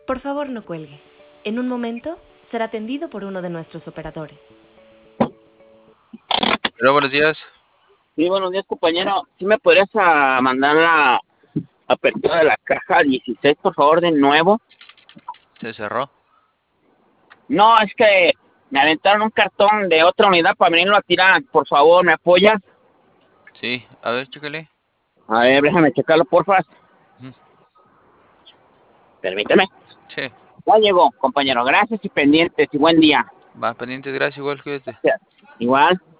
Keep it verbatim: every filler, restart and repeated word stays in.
Por favor, no cuelgue. En un momento será atendido por uno de nuestros operadores. Hola, buenos días. Sí, buenos días, compañero. ¿Sí me podrías ah, mandar la apertura de la caja dieciséis, por favor, de nuevo? ¿Se cerró? No, es que me aventaron un cartón de otra unidad para venirlo a tirar. Por favor, ¿me apoyas? Sí, a ver, chécale. A ver, déjame checarlo, porfa. Ujú. Permíteme. Sí, Ya llegó, compañero. Gracias y pendientes y buen día. va pendiente, gracias, igual, cuídate. Igual.